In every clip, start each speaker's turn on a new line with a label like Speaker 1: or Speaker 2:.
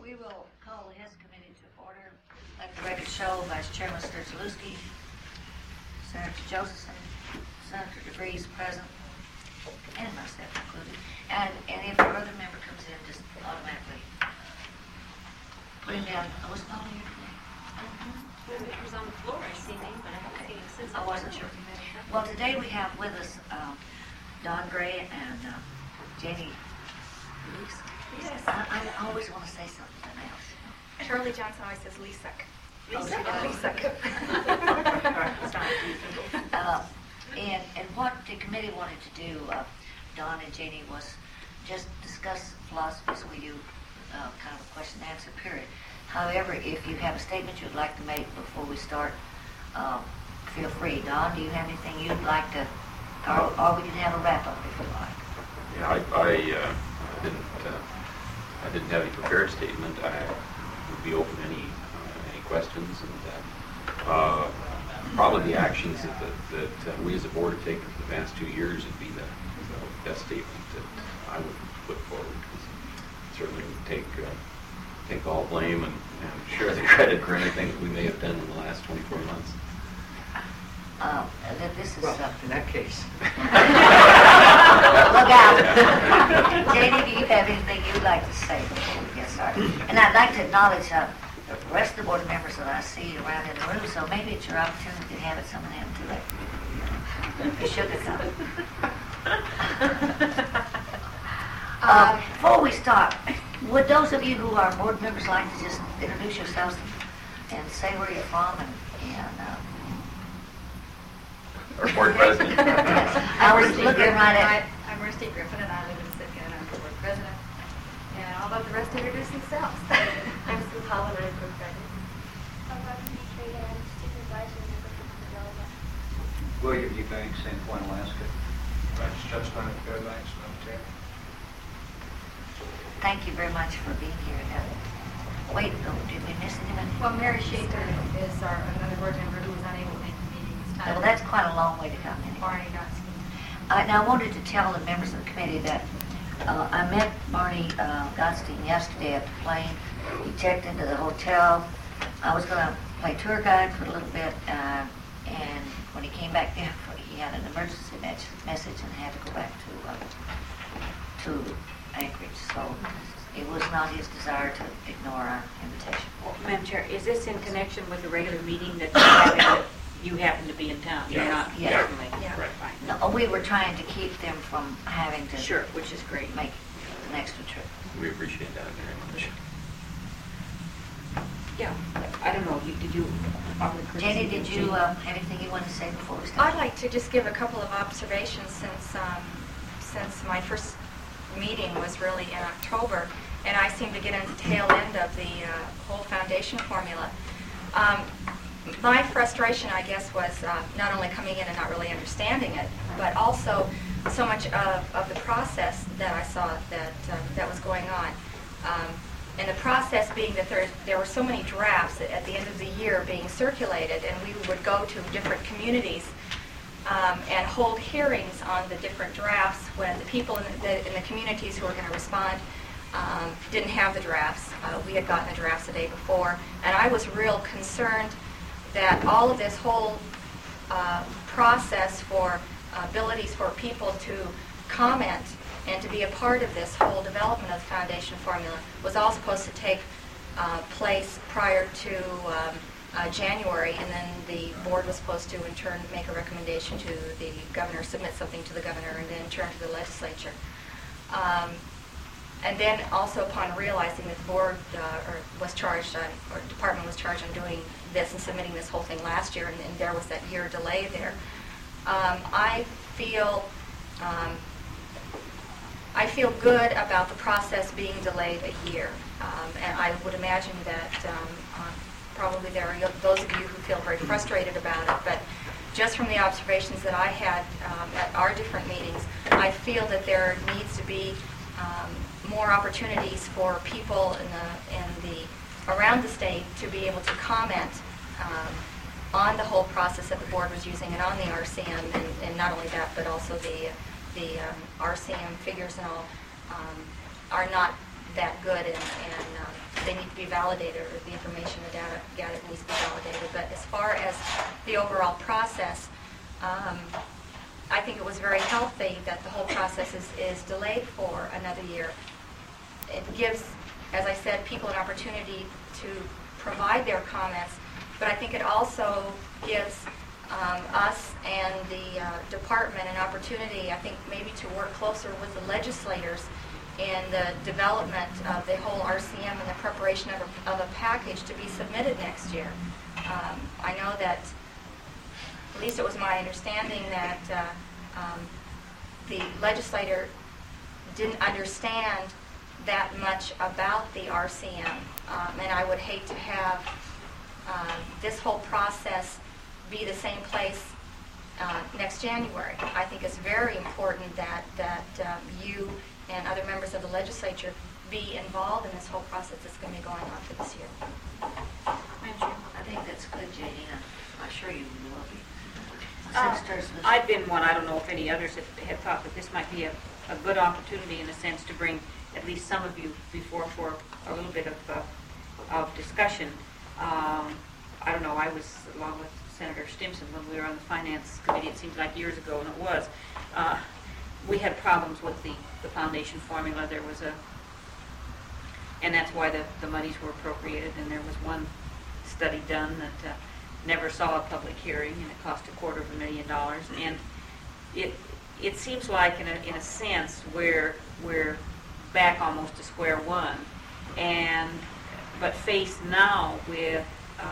Speaker 1: We will call the HES committee to order. Let the record show Vice Chairman Sturchalewski, Senator Josephson, Senator DeVries present, and myself included. And if a other member comes in, just automatically put him down. I wasn't on here today.
Speaker 2: It was on the floor, I see him, but I haven't seen him since.
Speaker 1: I wasn't sure. Well, today we have with us Don Gray and Janie Lees.
Speaker 2: Yes.
Speaker 1: I always want to say something else.
Speaker 3: Shirley Johnson always says Lisak.
Speaker 2: Lisak.
Speaker 1: And what the committee wanted to do, Don and Janie, was just discuss philosophy, so we do kind of a question and answer period. However, if you have a statement you'd like to make before we start, feel free. Don, do you have anything you'd like to, or we can have a wrap up if you like.
Speaker 4: Yeah, I didn't have any prepared statement. I would be open to any questions, and probably the actions that we as a board have taken for the past 2 years would be the best statement that I would put forward. Certainly would take all blame and share the credit for anything that we may have done in the last 24 months.
Speaker 1: This is
Speaker 5: in that case.
Speaker 1: Look out. Janie, do you have anything you'd like to say before we get started? And I'd like to acknowledge the rest of the board members that I see around in the room, so maybe it's your opportunity to have it some of them too. The sugar cup. Before we start, would those of you who are board members like to just introduce yourselves and say where you're from and
Speaker 4: Our board president.
Speaker 1: Yes. I was looking right at.
Speaker 3: I'm Rusty Griffin, and I live in Sitka, and I'm the board president. And I'll let the rest introduce themselves.
Speaker 2: I'm Sue Hall, and I'm group president.
Speaker 6: I'm Rodney Tree, and I'm supervisor of the Griffin Development.
Speaker 5: William Eubanks, Sandpoint, Alaska.
Speaker 7: That's Justin Fairbanks, Montana.
Speaker 1: Thank you very much for being here. Wait, did we miss anyone?
Speaker 3: Well, Mary Schaefer is another board member who was unable to make the meeting this time.
Speaker 1: Well, that's quite a long way to come in.
Speaker 3: Barney Dotson.
Speaker 1: Now, I wanted to tell the members of the committee that I met Barney Gottstein yesterday at the plane. We checked into the hotel. I was going to play tour guide for a little bit, and when he came back there, he had an emergency message and had to go back to Anchorage. So it was not his desire to ignore our invitation.
Speaker 2: Well, Madam Chair, is this in connection with the regular meeting that you happen to be in town?
Speaker 4: Yeah.
Speaker 2: You're not
Speaker 1: Yeah.
Speaker 2: certainly.
Speaker 3: Yeah.
Speaker 4: Right.
Speaker 2: Fine.
Speaker 1: No, we were trying to keep them from having to
Speaker 2: Sure, which is great.
Speaker 1: make an extra trip.
Speaker 4: We appreciate that very much.
Speaker 2: Yeah, I don't know. Did you?
Speaker 1: Janie, did you have anything you want to say before we start?
Speaker 3: I'd like to just give a couple of observations since my first meeting was really in October, and I seem to get into the tail end of the whole foundation formula. My frustration, I guess, was not only coming in and not really understanding it, but also so much of the process that I saw that was going on. And the process being that there were so many drafts at the end of the year being circulated, and we would go to different communities and hold hearings on the different drafts when the people in the communities who were going to respond didn't have the drafts. We had gotten the drafts the day before, and I was real concerned that all of this whole process for abilities for people to comment and to be a part of this whole development of the foundation formula was all supposed to take place prior to January, and then the board was supposed to in turn make a recommendation to the governor, submit something to the governor, and then turn to the legislature. And then also upon realizing that the board or department was charged on doing this and submitting this whole thing last year, and there was that year delay there, I feel good about the process being delayed a year. And I would imagine that probably there are those of you who feel very frustrated about it, but just from the observations that I had at our different meetings, I feel that there needs to be more opportunities for people around the state to be able to comment on the whole process that the board was using and on the RCM, and not only that, but also the RCM figures and all are not that good, and they need be validated, or the information, the data gathered needs to be validated. But as far as the overall process, I think it was very healthy that the whole process is delayed for another year. It gives, as I said, people an opportunity to provide their comments, but I think it also gives us and the department an opportunity, I think, maybe to work closer with the legislators in the development of the whole RCM and the preparation of a package to be submitted next year. I know that, at least it was my understanding, that the legislator didn't understand that much about the RCM, and I would hate to have this whole process be the same place next January. I think it's very important that you and other members of the legislature be involved in this whole process that's going to be going on for this year.
Speaker 1: I think that's good, Janie. I'm sure you will be.
Speaker 2: I've been one, I don't know if any others have thought that this might be a good opportunity in a sense to bring at least some of you before for a little bit of discussion. I don't know, I was along with Senator Stimson when we were on the Finance Committee, it seems like years ago, and it was. We had problems with the foundation formula. There was and that's why the monies were appropriated, and there was one study done that never saw a public hearing, and it cost $250,000. And it seems like, in a sense, we're back almost to square one, but faced now with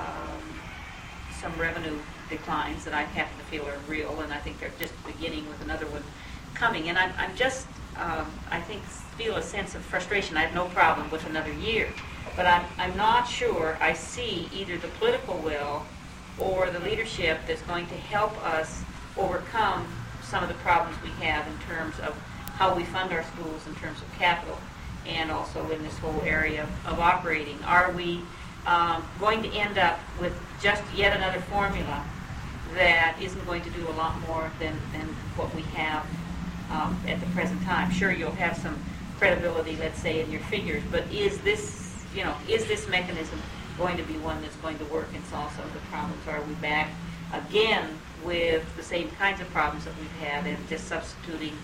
Speaker 2: some revenue declines that I happen to feel are real, and I think they're just beginning with another one coming. And I'm just, I think, feel a sense of frustration. I have no problem with another year, but I'm not sure I see either the political will or the leadership that's going to help us overcome some of the problems we have in terms of how we fund our schools in terms of capital, and also in this whole area of operating. Are we going to end up with just yet another formula that isn't going to do a lot more than what we have at the present time? Sure, you'll have some credibility, let's say, in your figures, but is this mechanism going to be one that's going to work and solve some of the problems? Or are we back again with the same kinds of problems that we've had and just substituting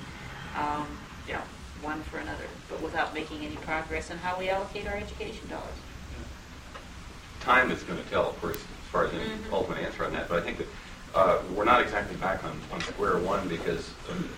Speaker 2: one for another, but without making any progress in how we allocate our education dollars?
Speaker 4: Time is going to tell, of course, as far as any ultimate answer on that, but I think that we're not exactly back on square one, because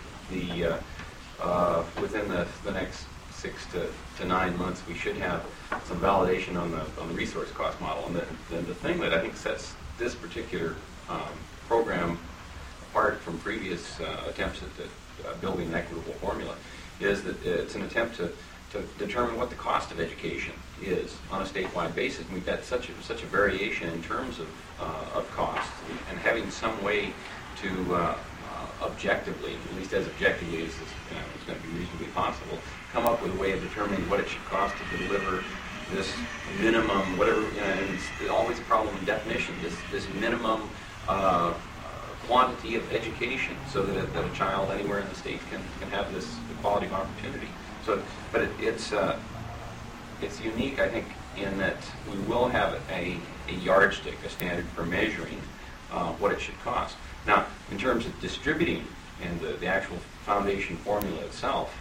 Speaker 4: within the next 6 to 9 months, we should have some validation on the resource cost model. And the thing that I think sets this particular program apart from previous attempts at building an equitable formula is that it's an attempt to determine what the cost of education is on a statewide basis. And we've got such a variation in terms of costs, and having some way to objectively, at least as objectively as it's going to be reasonably possible, come up with a way of determining what it should cost to deliver this minimum, whatever, and it's always a problem in definition, this minimum quantity of education, so that a child anywhere in the state can have this equality of opportunity. So, but it's unique, I think, in that we will have a yardstick, a standard for measuring what it should cost. Now, in terms of distributing and the actual foundation formula itself,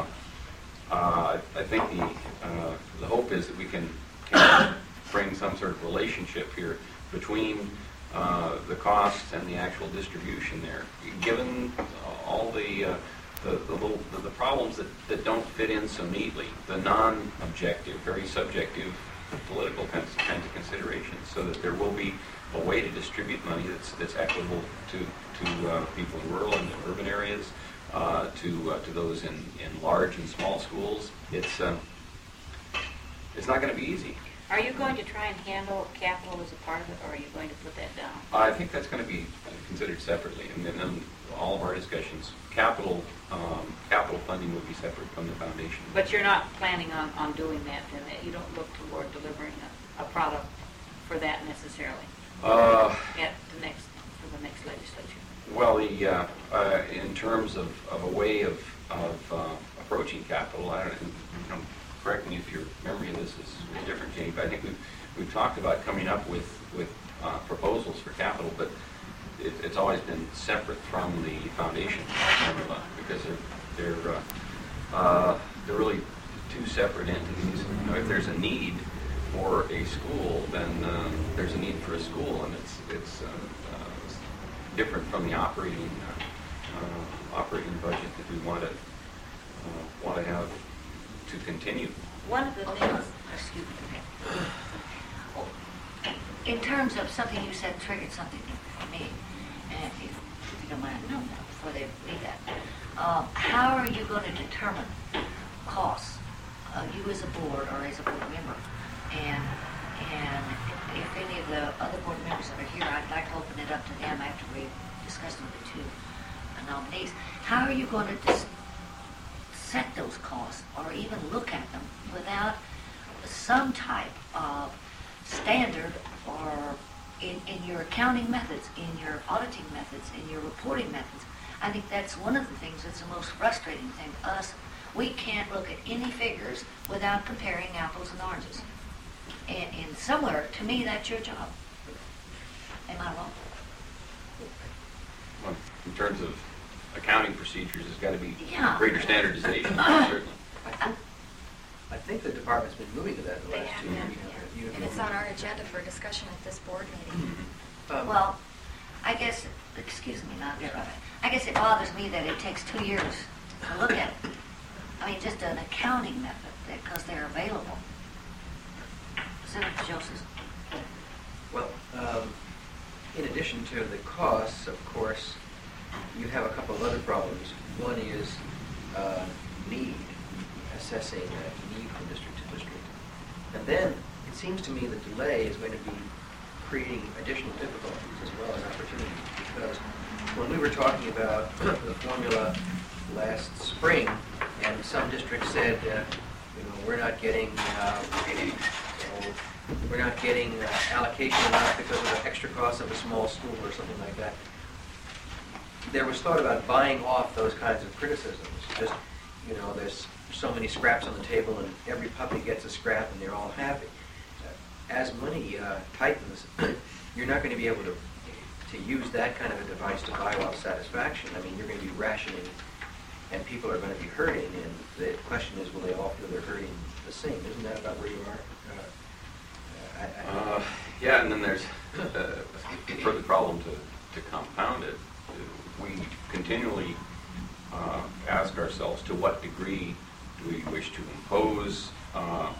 Speaker 4: I think the hope is that we can bring some sort of relationship here between the costs and the actual distribution there, given all the problems that don't fit in so neatly, the non-objective, very subjective political kinds of considerations, so that there will be a way to distribute money that's equitable to people in rural and urban areas, to those in large and small schools. It's not going to be easy.
Speaker 2: Are you going to try and handle capital as a part of it, or are you going to put that down?
Speaker 4: I think that's going to be considered separately, and then all of our discussions, capital funding will be separate from the foundation.
Speaker 2: But you're not planning on doing that, then? You don't look toward delivering a product for that necessarily at the next legislature.
Speaker 4: Well, in terms of a way of approaching capital, I don't know, correct me if your memory of this is different, Jenny, but I think we've talked about coming up with proposals for capital, but it's always been separate from the foundation formula because they're really two separate entities. You know, if there's a need for a school, then there's a need for a school, and it's different from the operating budget that we want to have to continue.
Speaker 2: One of the things, excuse me,
Speaker 1: In terms of something you said triggered something for me, and if you don't mind, before they read that, how are you going to determine costs, you as a board or as a board member, and if any of the other board members that are here, I'd like to open it up to them after we've discussed with the two nominees. How are you going to set those costs or even look at them without some type of standard or in your accounting methods, in your auditing methods, in your reporting methods? I think that's one of the things that's the most frustrating thing to us. We can't look at any figures without comparing apples and oranges. And somewhere, to me, that's your job. Am I wrong?
Speaker 4: Well, in terms of accounting procedures, there's got to be
Speaker 1: Yeah.
Speaker 4: greater standardization, certainly.
Speaker 5: I think the department's been moving to that in the
Speaker 3: They
Speaker 5: last
Speaker 3: have
Speaker 5: 2
Speaker 3: been,
Speaker 5: years.
Speaker 3: and it's on our agenda for discussion at this board meeting.
Speaker 1: Well, I guess, excuse me, not interrupting. I guess it bothers me that it takes 2 years to look at it. I mean, just an accounting method, because they're available. Senator Joseph.
Speaker 5: Well, in addition to the costs, of course, you have a couple of other problems. One is need, assessing need from district to district. And then it seems to me the delay is going to be creating additional difficulties as well as opportunities, because when we were talking about the formula last spring, and some districts said, we're not getting allocation enough because of the extra cost of a small school or something like that. There was thought about buying off those kinds of criticisms. Just, there's so many scraps on the table and every puppy gets a scrap and they're all happy. As money tightens, you're not going to be able to use that kind of a device to buy off satisfaction. I mean, you're going to be rationing and people are going to be hurting, and the question is, will they all feel they're hurting the same? Isn't that about where you are?
Speaker 4: Yeah, and then there's a further problem to compound it. We continually ask ourselves, to what degree do we wish to impose a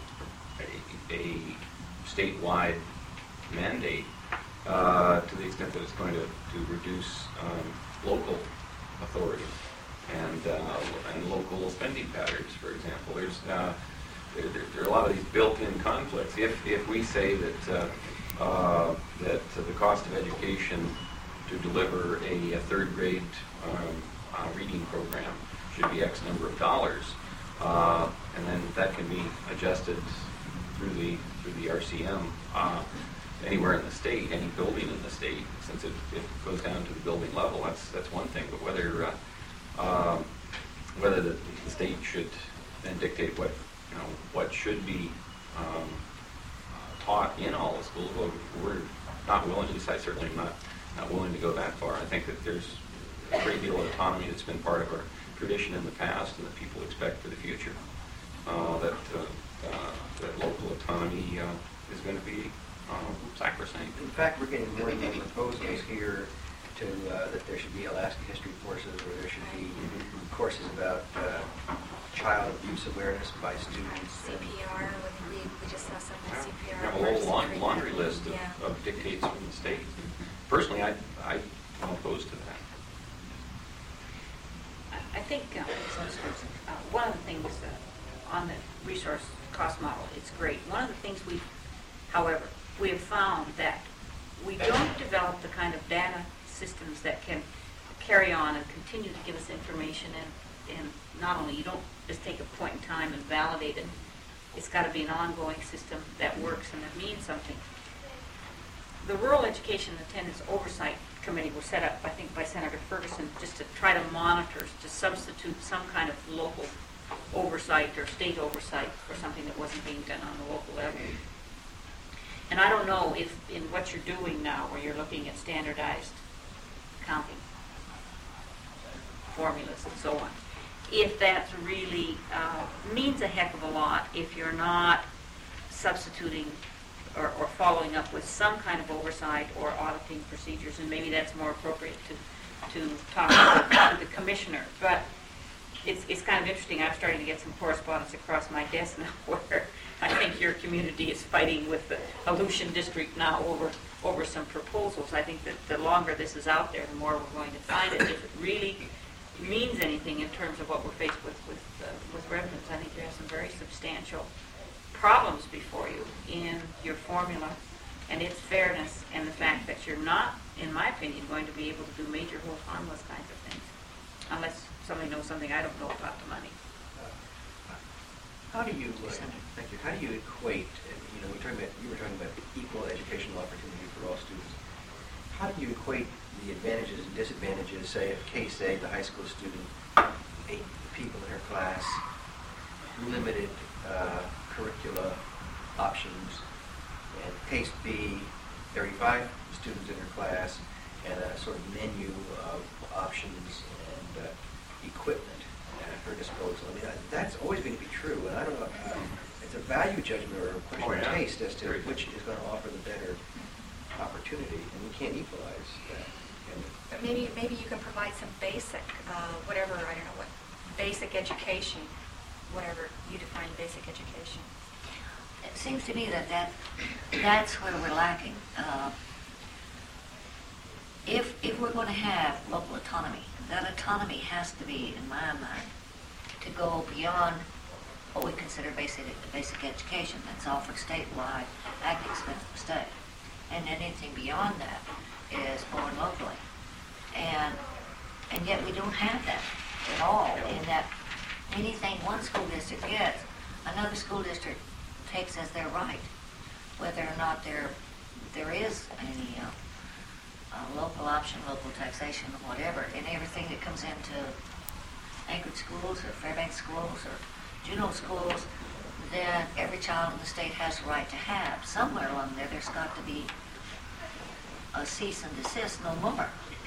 Speaker 4: statewide mandate to the extent that it's going to reduce local authority and local spending patterns, for example. There are a lot of these built-in conflicts. If we say that the cost of education to deliver a third grade reading program should be X number of dollars, and then that can be adjusted through the RCM anywhere in the state, any building in the state, since it goes down to the building level. That's one thing. But whether the state should then dictate what should be taught in all the schools, well, we're not willing, at least I certainly am not willing to go that far. I think that there's a great deal of autonomy that's been part of our tradition in the past and that people expect for the future. That local autonomy is going to be sacrosanct.
Speaker 5: In fact, we're getting more and more proposals here that there should be Alaska history courses, or there should be courses about child abuse awareness by students.
Speaker 3: CPR, we just saw something CPR.
Speaker 4: We have a whole laundry list of dictates from the state. Personally, I'm opposed to that.
Speaker 2: I think one of the things on the resource cost model, it's great. One of the things however, we have found that we don't develop the kind of data systems that can carry on and continue to give us information, and not only, you don't just take a point in time and validate it. It's got to be an ongoing system that works and that means something. The Rural Education Attendance Oversight Committee was set up, I think, by Senator Ferguson just to try to monitor, to substitute some kind of local oversight or state oversight for something that wasn't being done on the local level. And I don't know if in what you're doing now, where you're looking at standardized counting formulas and so on, if that really means a heck of a lot if you're not substituting or following up with some kind of oversight or auditing procedures, and maybe that's more appropriate to talk to the commissioner. But it's kind of interesting. I'm starting to get some correspondence across my desk now where I think your community is fighting with the Aleutian District now over some proposals. I think that the longer this is out there, the more we're going to find it. If it really means anything in terms of what we're faced with revenues, I think you have some very substantial problems before you in your formula and its fairness, and the fact that you're not, in my opinion, going to be able to do major hold harmless kinds of things unless somebody knows something I don't know about the money.
Speaker 5: How do you, thank you, how do you equate, you know, you were talking about equal educational opportunity for all students. How do you equate the advantages and disadvantages, say, of case A, the high school student, 8 people in her class, limited curricula options, and case B, 35 students in her class, and a sort of menu of options and equipment at her disposal? I mean, that's always going to be true, and I don't know, it's a value judgment or a question of taste as to which is going to offer the better opportunity, and we can't equalize that.
Speaker 3: But maybe you can provide some basic, whatever, I don't know what, basic education, whatever you define basic education.
Speaker 1: It seems to me that's where we're lacking. If we're going to have local autonomy, that autonomy has to be, in my mind, to go beyond what we consider basic education that's offered statewide at the expense of the state. And anything beyond that is born locally. And yet we don't have that at all, in that anything one school district gets, another school district takes as their right, whether or not there is any local option, local taxation, or whatever, and everything that comes into Anchorage schools or Fairbanks schools or Juneau schools, then every child in the state has a right to have. Somewhere along there's got to be a cease and desist, no more.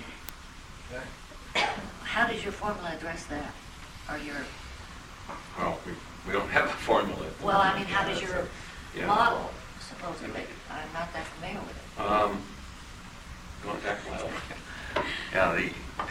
Speaker 1: How does your formula address that? Or your...
Speaker 4: Well, we don't have a formula.
Speaker 1: Well, I mean, how does your model, supposedly? I'm not that familiar with it.
Speaker 4: You want to tackle that one? Yeah,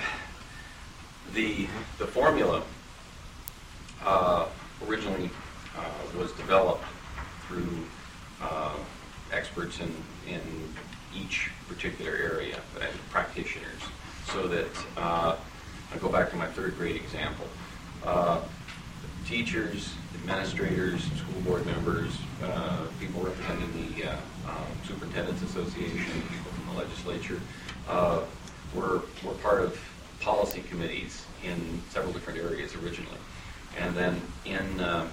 Speaker 4: the formula originally was developed through experts in each particular area, practitioners, so that I go back to my 3rd grade example. Teachers, administrators, school board members, people representing the Superintendent's Association, people from the legislature, were part of policy committees in several different areas originally. And then in the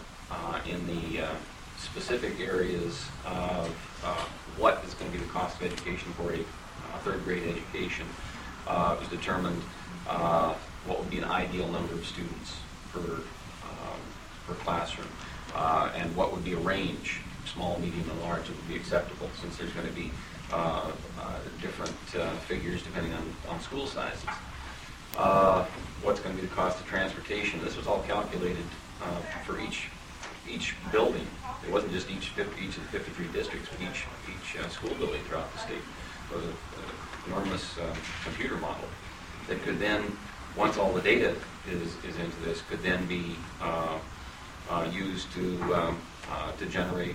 Speaker 4: specific areas of what is going to be the cost of education for a 3rd grade education, it was determined what would be an ideal number of students per classroom, and what would be a range, small, medium, and large, that would be acceptable, since there's going to be different figures depending on school sizes. What's going to be the cost of transportation? This was all calculated for each building. It wasn't just each of the 53 districts, but each school building throughout the state. It was an enormous computer model that could then, once all the data is into this, could then be used to generate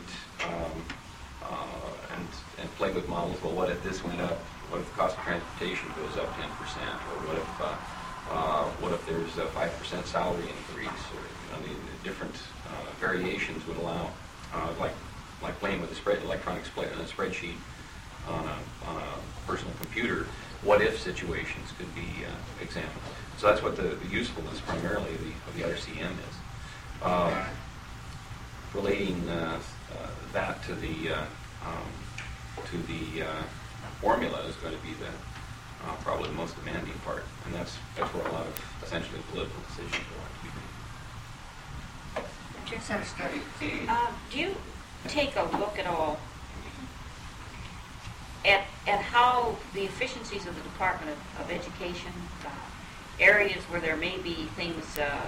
Speaker 4: and play with models. Well, what if this went up? What if the cost of transportation goes up 10%? Or what if there's a 5% salary increase? Or the different variations would allow, like playing with electronic spreadsheet on a personal computer. What if situations could be examined? So that's what the usefulness primarily of the RCM is. Relating that to the formula is going to be probably the most demanding part, and that's where a lot of essentially political decisions will have to be made.
Speaker 1: Just have a study.
Speaker 2: Do you take a look at all how the efficiencies of the Department of Education, areas where there may be things,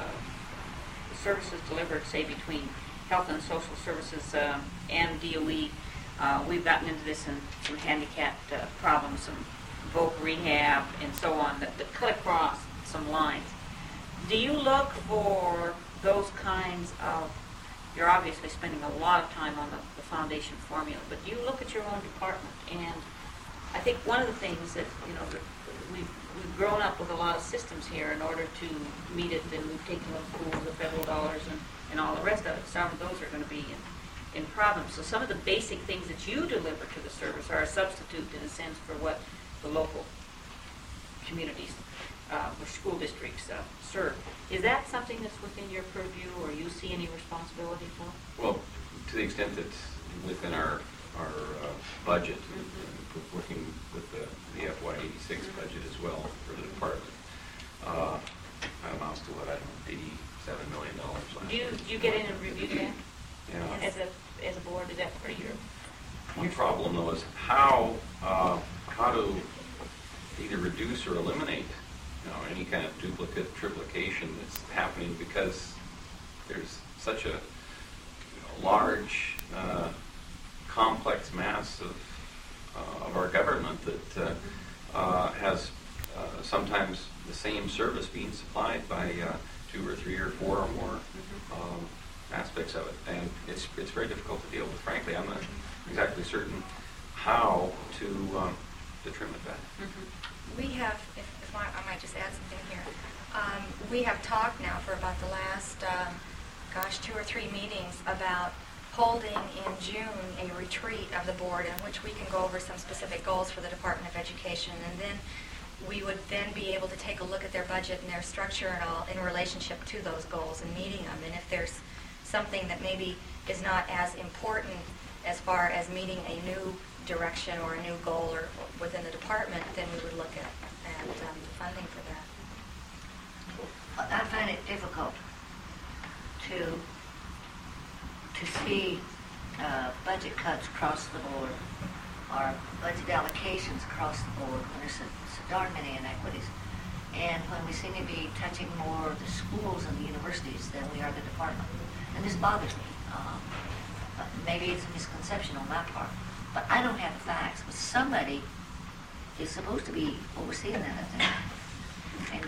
Speaker 2: services delivered, say, between Health and Social Services and DOE. We've gotten into this in some handicapped problems, some voc rehab, and so on, that cut across some lines. Do you look for those kinds of, you're obviously spending a lot of time on the foundation formula, but do you look at your own department? And I think one of the things that, you know, that we've grown up with a lot of systems here in order to meet it, and we've taken those schools, the federal dollars, and all the rest of it. Some of those are going to be in problems. So some of the basic things that you deliver to the service are a substitute, in a sense, for what the local communities or school districts serve. Is that something that's within your purview, or you see any responsibility for?
Speaker 4: Well, to the extent that within our budget, working with the FY86 budget as well for the department, that amounts to what, I don't know, $87 million last year.
Speaker 2: Do you get in and review that?
Speaker 4: Yeah.
Speaker 2: As a board, is that part of your?
Speaker 4: One problem, though, is how to either reduce or eliminate, you know, any kind of duplicate, triplication that's happening, because there's such a large, complex mass of our government that has sometimes the same service being supplied by 2 or 3 or 4 or more aspects of it, and it's very difficult to deal with. Frankly, I'm not exactly certain how to trim it back.
Speaker 3: We have, if I might just add something here, we have talked now for about the last, 2 or 3 meetings about holding in June a retreat of the board in which we can go over some specific goals for the Department of Education, and then we would then be able to take a look at their budget and their structure and all in relationship to those goals and meeting them. And if there's something that maybe is not as important as far as meeting a new direction or a new goal or within the department, then we would look at funding for that.
Speaker 1: I find it difficult to see budget cuts across the board or budget allocations across the board when there's so darn many inequities. And when we seem to be touching more of the schools and the universities than we are the department. And this bothers me. Maybe it's a misconception on my part, but I don't have the facts. But somebody is supposed to be overseeing that, I think. And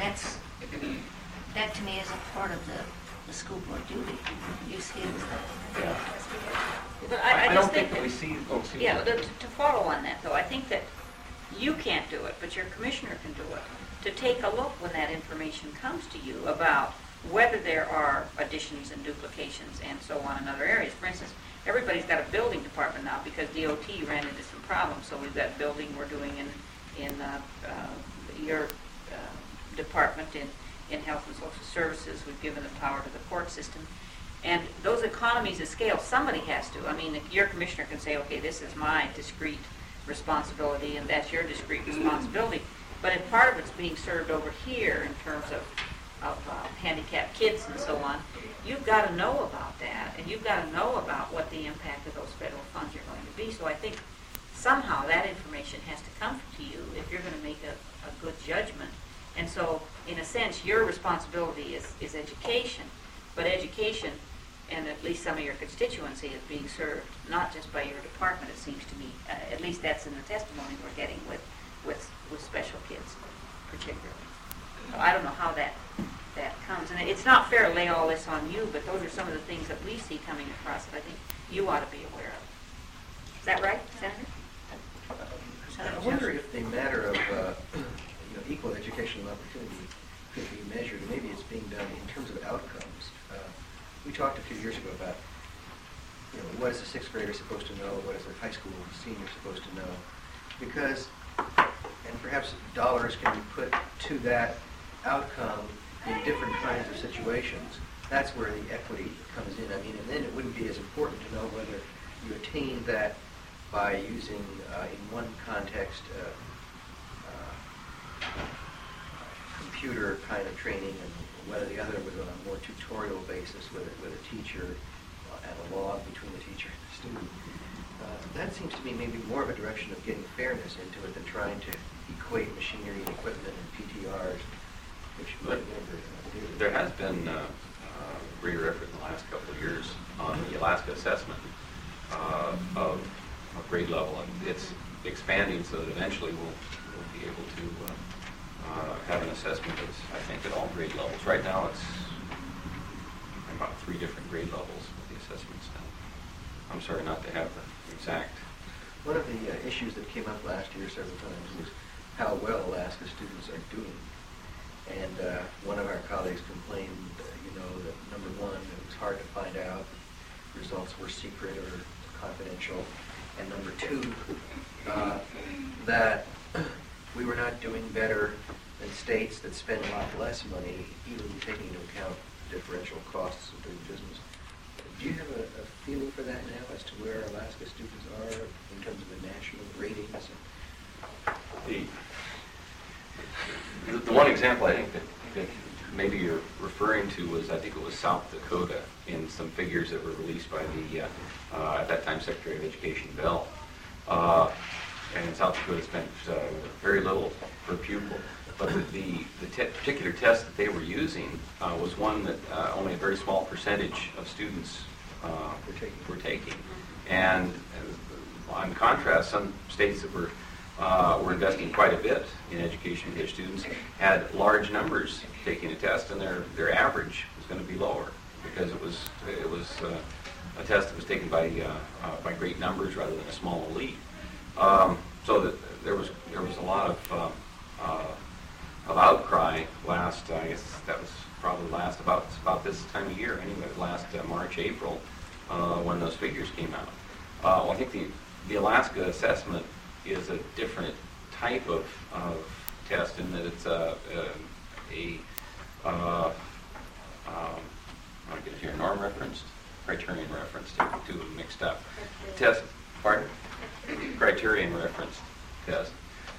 Speaker 1: that to me is a part of the school board duty. You see it as that.
Speaker 2: But
Speaker 4: I
Speaker 2: just
Speaker 4: don't think that we see.
Speaker 2: Yeah, to follow on that, though, I think that you can't do it, but your commissioner can do it, to take a look when that information comes to you about whether there are additions and duplications and so on in other areas. For instance, everybody's got a building department now because DOT ran into some problems, so we've got building we're doing in your department in Health and Social Services. We've given the power to the court system. And those economies of scale, somebody has to. I mean, your commissioner can say, okay, this is my discrete responsibility and that's your discrete responsibility. But if part of it's being served over here in terms of handicapped kids and so on, you've got to know about that, and you've got to know about what the impact of those federal funds are going to be. So I think somehow that information has to come to you if you're going to make a good judgment. And so, in a sense, your responsibility is education, but education, and at least some of your constituency, is being served not just by your department, it seems to me. At least that's in the testimony we're getting with special kids, particularly. So I don't know how that comes. And it's not fair to lay all this on you, but those are some of the things that we see coming across that I think you ought to be aware of. Is that right, Senator?
Speaker 5: I wonder if the matter of equal educational opportunity could be measured. Maybe it's being done in terms of outcomes. We talked a few years ago about what is a 6th grader supposed to know, what is a high school senior supposed to know, because, and perhaps dollars can be put to that outcome in different kinds of situations. That's where the equity comes in. I mean, and then it wouldn't be as important to know whether you attain that by using, in one context, computer kind of training, and whether the other was on a more tutorial basis with a teacher and a log between the teacher and the student. That seems to me maybe more of a direction of getting fairness into it than trying to equate machinery and equipment and PTRs, which might never do.
Speaker 4: There has been greater effort in the last couple of years on the Alaska assessment of grade level. And it's expanding so that eventually we'll be able to have an assessment that's, I think, at all grade levels. Right now it's about 3 different grade levels with the assessments now. I'm sorry not to have the exact.
Speaker 5: One of the issues that came up last year several times was how well Alaska students are doing. And one of our colleagues complained, that number one, it was hard to find out. Results were secret or confidential. And number two, that we were not doing better than states that spend a lot less money, even taking into account differential costs of doing business. Do you have a feeling for that now as to where Alaska students are in terms of the national ratings?
Speaker 4: The one example I think that maybe you're referring to was, I think it was South Dakota, in some figures that were released by the, at that time, Secretary of Education Bell. And South Dakota spent very little per pupil. But the particular test that they were using was one that only a very small percentage of students were taking. And on contrast, some states that were investing quite a bit in education for their students had large numbers taking a test, and their average was going to be lower because it was a test that was taken by great numbers rather than a small elite. So that there was a lot of outcry last. I guess that was probably last about this time of year anyway. Last March, April, when those figures came out. Well, I think the Alaska assessment is a different type of test in that it's I get it here, norm referenced, criterion referenced, two of them mixed up. Test, pardon? Criterion referenced test.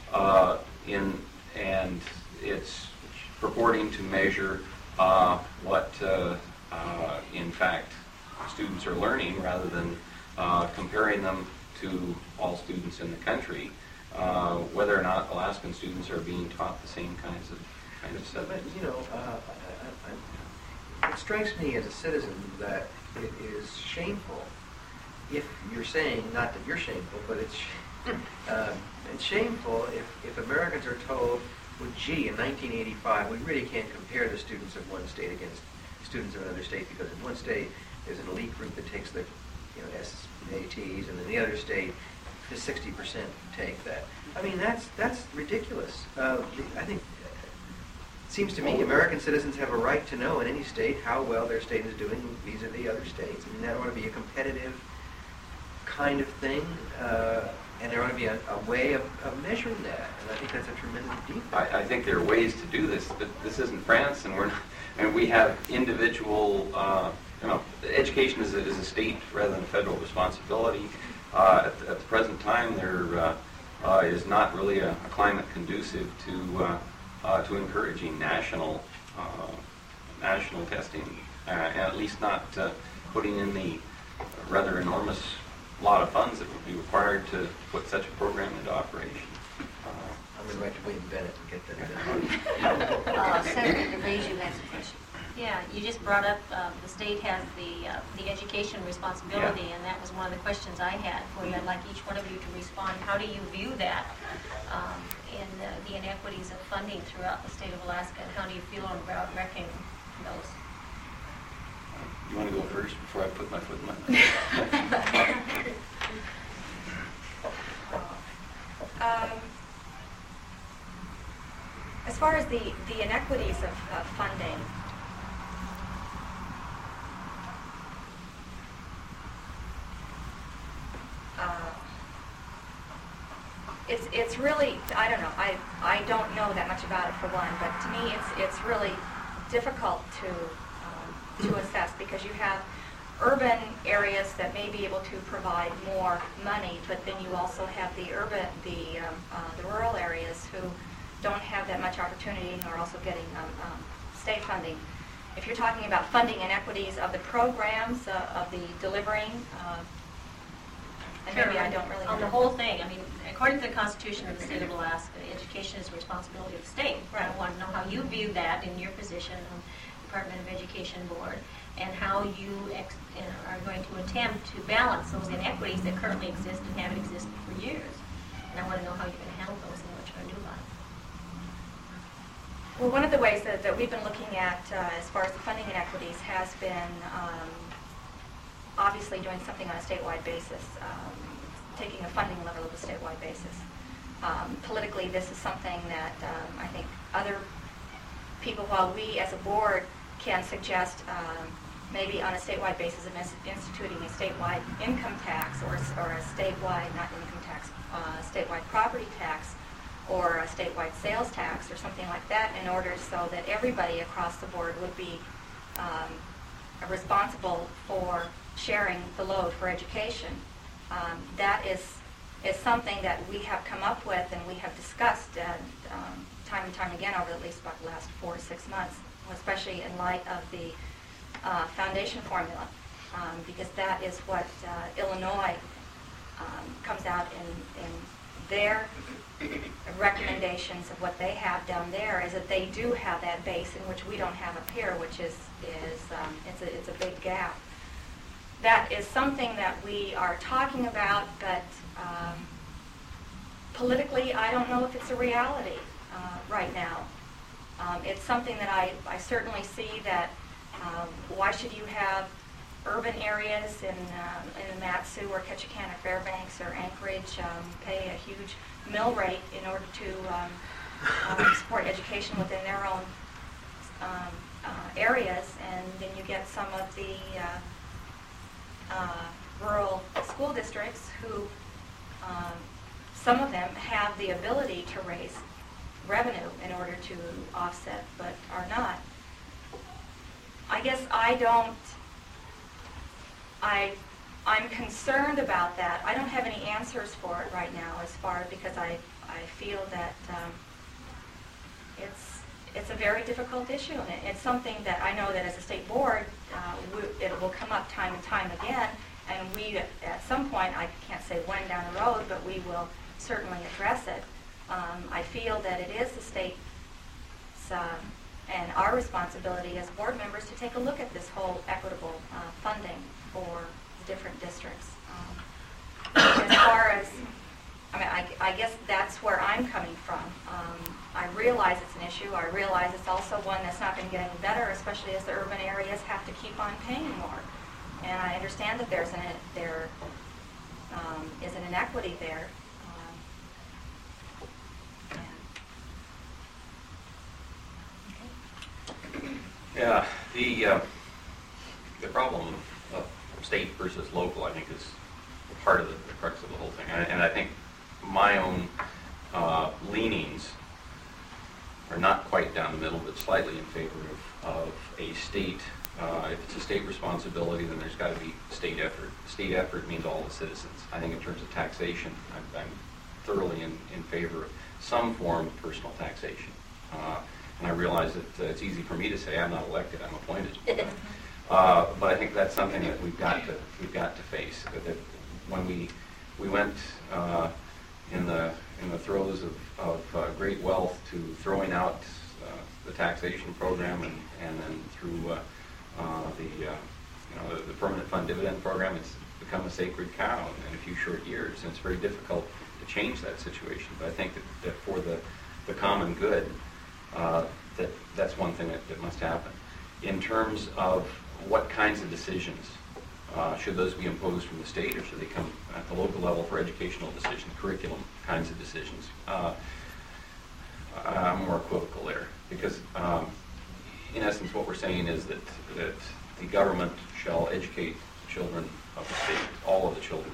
Speaker 4: And it's purporting to measure what in fact students are learning rather than comparing them to all students in the country, whether or not Alaskan students are being taught the same kind of subjects.
Speaker 5: But, it strikes me as a citizen that it is shameful if you're saying, not that you're shameful, but it's shameful if Americans are told, well, gee, in 1985, we really can't compare the students of one state against students of another state because in one state there's an elite group that takes the SATs, and in the other state, the 60% take that. I mean, that's ridiculous. I think it seems to me American citizens have a right to know in any state how well their state is doing vis-a-vis other states. I mean, that ought to be a competitive kind of thing, and there ought to be a way of measuring that. And I think that's a tremendous defect.
Speaker 4: I think there are ways to do this, but this isn't France, and we have individual. Education is a state rather than a federal responsibility. At the present time, there is not really a climate conducive to encouraging national testing, and at least not putting in the rather enormous lot of funds that would be required to put such a program into operation.
Speaker 5: I'm going to write to William Bennett and get that done.
Speaker 1: Senator DeVries, you had some question.
Speaker 8: Yeah, you just brought up the state has the education responsibility, and that was one of the questions I had for you. I'd like each one of you to respond. How do you view that in the inequities of funding throughout the state of Alaska, and how do you feel about reckoning those?
Speaker 4: You want to go first before I put my foot in my mouth?
Speaker 3: As far as the inequities of funding, it's really, I don't know, I don't know that much about it for one, but to me it's really difficult to assess because you have urban areas that may be able to provide more money, but then you also have the rural areas who don't have that much opportunity and are also getting state funding. If you're talking about funding inequities of the programs, of the delivering, And maybe I don't really
Speaker 8: On the
Speaker 3: know.
Speaker 8: whole thing, I mean, according to the Constitution of the State of Alaska, education is the responsibility of the state.
Speaker 3: Right.
Speaker 8: I want to know how you view that in your position on the Department of Education Board, and how you are going to attempt to balance those inequities that currently exist and have existed for years. And I want to know how you're going to handle those and what you're going to do about it.
Speaker 3: Well, one of the ways that we've been looking at as far as the funding inequities has been obviously doing something on a statewide basis, taking a funding level of a statewide basis. Politically, this is something that I think other people, while we as a board can suggest maybe on a statewide basis of instituting a statewide income tax or a statewide, not income tax, statewide property tax or a statewide sales tax or something like that, in order so that everybody across the board would be responsible for sharing the load for education. That is something that we have come up with and we have discussed time and time again over at least about the last 4 to 6 months, especially in light of the foundation formula, because that is what Illinois comes out in their recommendations of what they have down there, is that they do have that base in which we don't have up here, which is it's a big gap. That is something that we are talking about, but politically, I don't know if it's a reality right now. It's something that I certainly see that why should you have urban areas in Matsu or Ketchikan or Fairbanks or Anchorage pay a huge mill rate in order to support education within their own areas, and then you get some of the rural school districts who, some of them have the ability to raise revenue in order to offset, but are not. I guess I'm concerned about that. I don't have any answers for it right now, as far because I feel that it's a very difficult issue, and it's something that I know that as a state board, it will come up time and time again, and we, at some point, I can't say when down the road, but we will certainly address it. I feel that it is the state's and our responsibility as board members to take a look at this whole equitable funding for the different districts. As far as, I mean, I guess that's where I'm coming from. I realize it's an issue. I realize it's also one that's not going to get any better, especially as the urban areas have to keep on paying more. And I understand that there is an inequity there.
Speaker 4: Yeah, the problem of state versus local, I think, is part of the crux of the whole thing. And I think my own leanings are not quite down the middle, but slightly in favor of a state. If it's a state responsibility, then there's got to be state effort. State effort means all the citizens. I think in terms of taxation, I'm thoroughly in favor of some form of personal taxation. And I realize that it's easy for me to say. I'm not elected. I'm appointed. But I think that's something that we've got to face. That when we went in the throes of great wealth to throwing out the taxation program, and then through the permanent fund dividend program, it's become a sacred cow in a few short years, and it's very difficult to change that situation. But I think that for the common good, that's one thing that must happen. In terms of what kinds of decisions, should those be imposed from the state, or should they come at the local level for educational decisions, curriculum kinds of decisions? I'm more equivocal there, because in essence what we're saying is that the government shall educate children of the state, all of the children,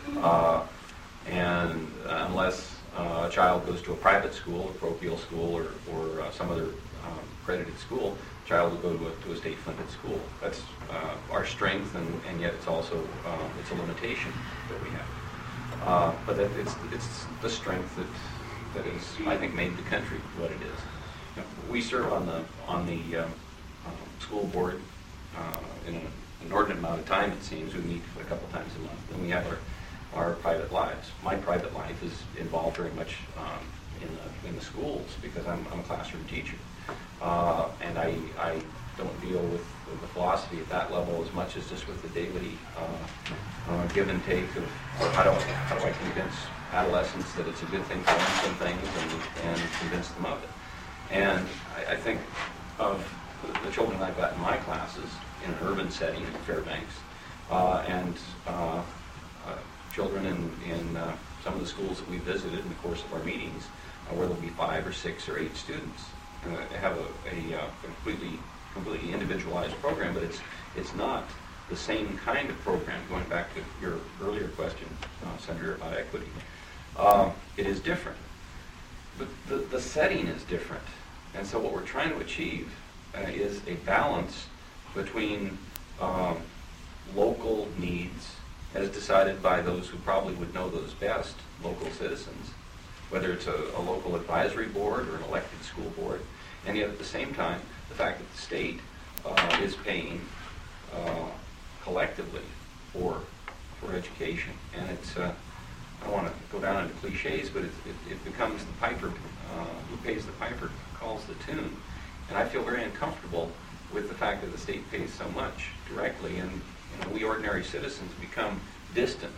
Speaker 4: and unless a child goes to a private school, a parochial school, or some other accredited school, a child will go to a state-funded school. That's our strength, and yet it's also it's a limitation that we have. But it's the strength that is, I think, made the country what it is. You know, we serve on the school board in an inordinate amount of time. It seems we meet a couple times a month, and we have our private lives. My private life is involved very much in the schools because I'm a classroom teacher. And I don't deal with the philosophy at that level as much as just with the daily give and take of how do I convince adolescents that it's a good thing to learn some things and convince them of it. And I think of the children I've got in my classes in an urban setting in Fairbanks, and children in some of the schools that we visited in the course of our meetings, where there'll be 5 or 6 or 8 students. Have a completely individualized program, but it's not the same kind of program. Going back to your earlier question, Senator, about equity, it is different, but the setting is different, and so what we're trying to achieve is a balance between local needs, as decided by those who probably would know those best, local citizens, whether it's a local advisory board or an elected school board, and yet at the same time, the fact that the state is paying collectively for education. And it's, I don't want to go down into cliches, but it becomes the piper, who pays the piper calls the tune. And I feel very uncomfortable with the fact that the state pays so much directly, and we ordinary citizens become distanced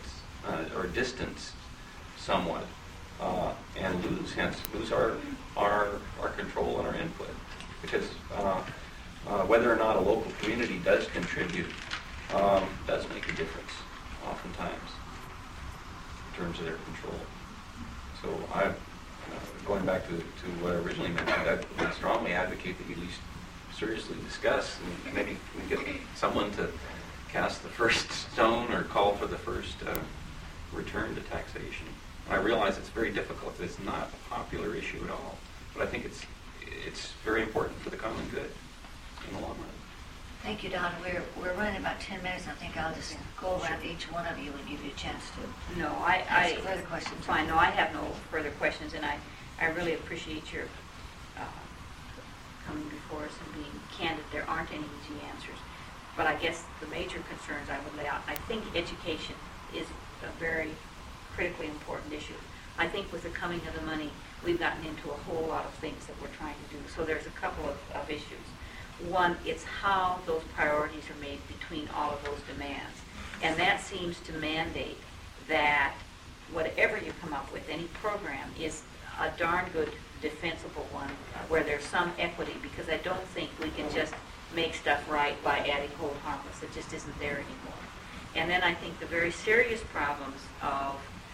Speaker 4: somewhat, and lose our control and our input. Because whether or not a local community does contribute does make a difference oftentimes in terms of their control. So going back to what I originally mentioned, I would strongly advocate that you at least seriously discuss, and maybe we get someone to cast the first stone or call for the first return to taxation. I realize it's very difficult. It's not a popular issue at all, but I think it's very important for the common good in the long run.
Speaker 1: Thank you, Don. We're running about 10 minutes. I think I'll just go around to each one of you and give you a chance to
Speaker 2: No,
Speaker 1: ask further questions.
Speaker 2: Fine. No, I have no further questions, and I really appreciate your coming before us and being candid. There aren't any easy answers, but I guess the major concerns I would lay out. I think education is a very critically important issue. I think with the coming of the money, we've gotten into a whole lot of things that we're trying to do. So there's a couple of issues. One, it's how those priorities are made between all of those demands. And that seems to mandate that whatever you come up with, any program, is a darn good defensible one where there's some equity, because I don't think we can just make stuff right by adding hold harmless. It just isn't there anymore. And then I think the very serious problems of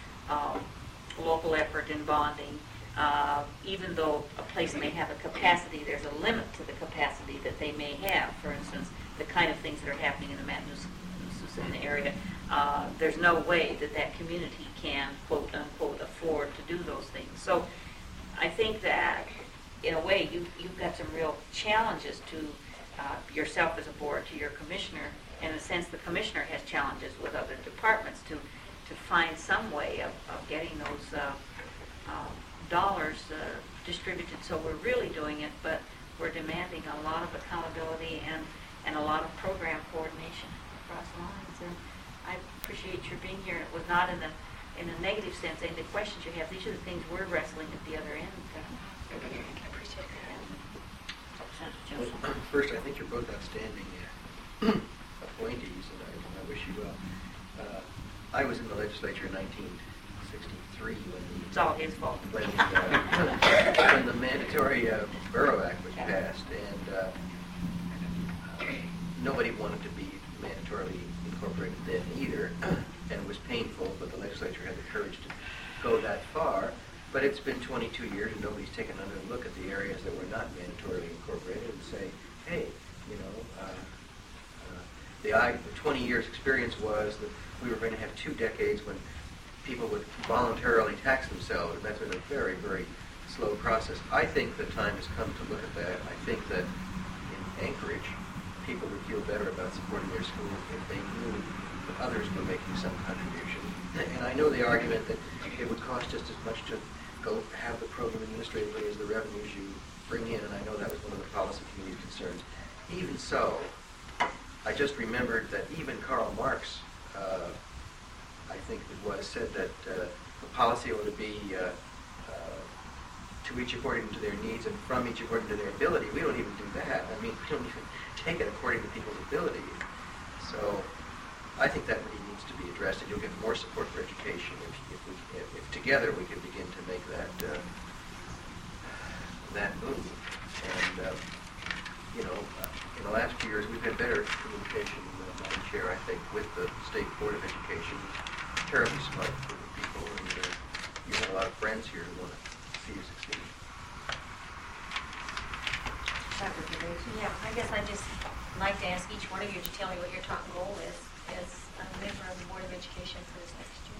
Speaker 2: local effort in bonding, even though a place may have a capacity, there's a limit to the capacity that they may have. For instance, the kind of things that are happening in the Matanuska area, there's no way that that community can, quote unquote, afford to do those things. So I think that, in a way, you've got some real challenges to yourself as a board, to your commissioner. In a sense, the commissioner has challenges with other departments to find some way of getting those dollars distributed so we're really doing it, but we're demanding a lot of accountability and a lot of program coordination across lines. And I appreciate your being here. It was not in a negative sense, and the questions you have, these are the things we're wrestling at the other end. I appreciate that.
Speaker 5: First, I think you're both outstanding appointees, and I wish you well. I was in the legislature in 1963
Speaker 2: It's all his fault.
Speaker 5: when the Mandatory Borough Act was passed, and nobody wanted to be mandatorily incorporated then either, and it was painful, but the legislature had the courage to go that far. But it's been 22 years, and nobody's taken another look at the areas that were not mandatorily incorporated and say, hey, you know, the 20 years experience was that we were going to have 2 decades when people would voluntarily tax themselves, and that's been a very, very slow process. I think the time has come to look at that. I think that in Anchorage, people would feel better about supporting their school if they knew that others were making some contribution. And I know the argument that it would cost just as much to go have the program administratively as the revenues you bring in, and I know that was one of the policy committee's concerns. Even so, I just remembered that even Karl Marx I think it was said that the policy ought to be to each according to their needs and from each according to their ability. We don't even do that. I mean, we don't even take it according to people's ability. So I think that really needs to be addressed, and you'll get more support for education if together we can begin to make that move. And in the last few years, we've had better communication, Madam Chair, I think, with the State Board of Education. Terribly smart group of people, and you have a lot of friends here who want to see you succeed.
Speaker 8: Yeah, I guess I'd just like to ask each one of you to tell me what your top goal is as a member of the Board of Education for this next year.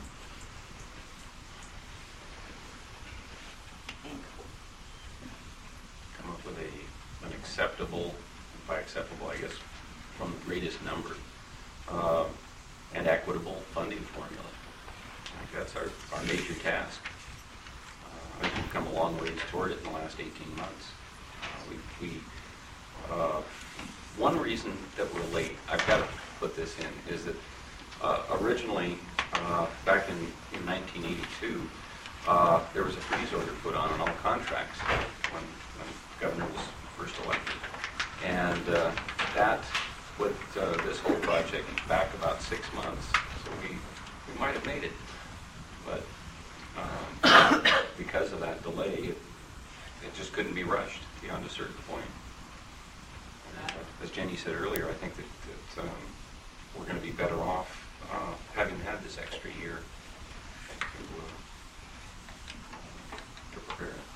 Speaker 4: Come up with an acceptable, by acceptable, I guess, from the greatest number, and equitable funding formula. I think that's our major task. I think we've come a long ways toward it in the last 18 months. One reason that we're late, I've got to put this in, is that originally, back in 1982, there was a freeze order put on all contracts when the governor was first elected. And that put this whole project back about 6 months. So we might have made it. But because of that delay, it just couldn't be rushed beyond a certain point. As Jenny said earlier, I think that we're going to be better off having had this extra year to prepare it.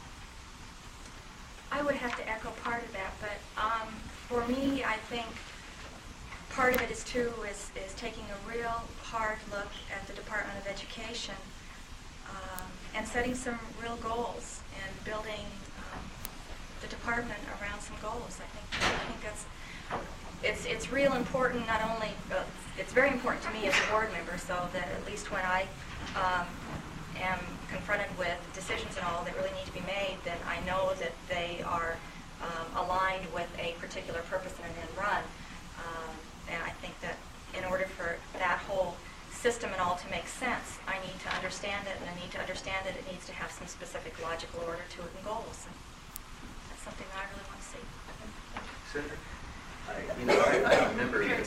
Speaker 3: I would have to echo part of that, but for me, I think part of it is taking a real hard look at the Department of Education and setting some real goals and building the department around some goals. I think that's it's real important. Not only it's very important to me as a board member, so that at least when I am confronted with decisions and all that really need to be made, then I know that they are aligned with a particular purpose and an end run. And I think that in order for that whole system and all to make sense, I need to understand it, and I need to understand that it needs to have some specific logical order to it and goals. And that's something that I really want to see.
Speaker 5: Senator, I'm a member of the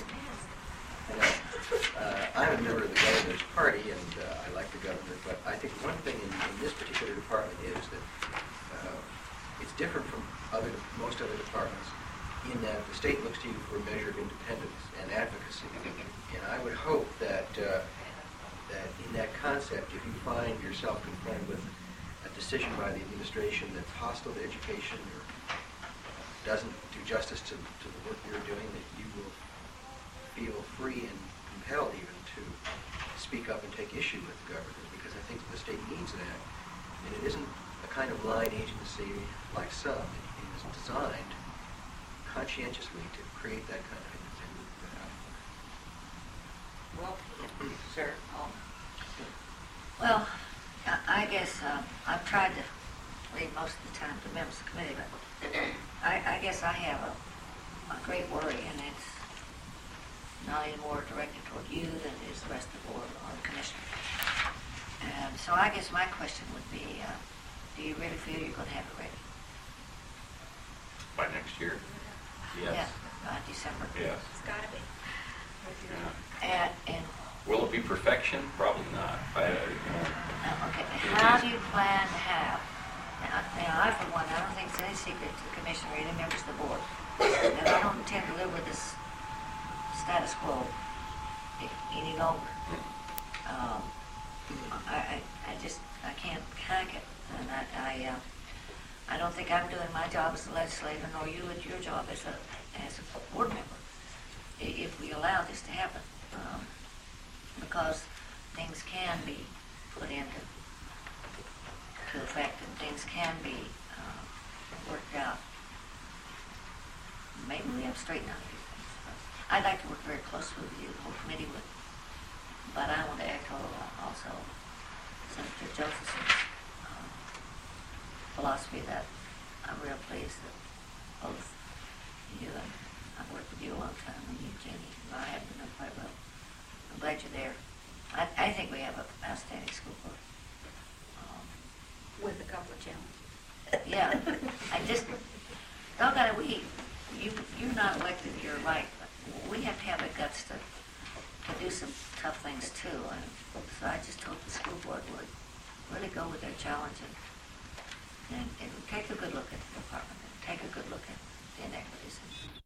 Speaker 5: governor's party, and I like the governor, but I think one thing in this particular department is that it's different from most other departments in that the state looks to you for a measure of independence and advocacy. And I would hope that that in that concept, if you find yourself confronted with a decision by the administration that's hostile to education or doesn't do justice to the work you're doing, that you will feel free and compelled even to speak up and take issue with the government, because I think the state needs that. And it isn't a kind of blind agency like some. It is designed conscientiously to create that kind of independent.
Speaker 2: Well, sir.
Speaker 1: Well, I guess I've tried to leave most of the time to members of the committee, but I guess I have a great worry, and it's not any more directed toward you than it is the rest of the board or the commissioner. And so I guess my question would be, do you really feel you're going to have it ready?
Speaker 4: By next year? Yes.
Speaker 1: Yeah, by December.
Speaker 4: Yes.
Speaker 3: It's got to be.
Speaker 4: Yeah.
Speaker 1: And
Speaker 4: Will it be perfection? Probably not.
Speaker 1: okay, how do you plan to have? Now, I for one, I don't think it's any secret to the commissioner or any members of the board that I don't intend to live with this status quo any longer. I can't hack it, and I don't think I'm doing my job as a legislator, nor you at your job as a board member, if we allow this to happen, because things can be put into effect and things can be worked out. Maybe we have to straighten out a few things. I'd like to work very closely with you, the whole committee would, but I want to echo also Senator Josephson's philosophy that I'm real pleased that both you and I've worked with you a long time, and you, Jenny, I haven't been quite well. I'm glad you're there. I think we have an outstanding school board.
Speaker 2: With a couple of challenges.
Speaker 1: Yeah, I just, doggone it, you're not elected, you're right, but we have to have the guts to do some tough things too. And so I just hope the school board would really go with their challenge and take a good look at the department, and take a good look at the inequities.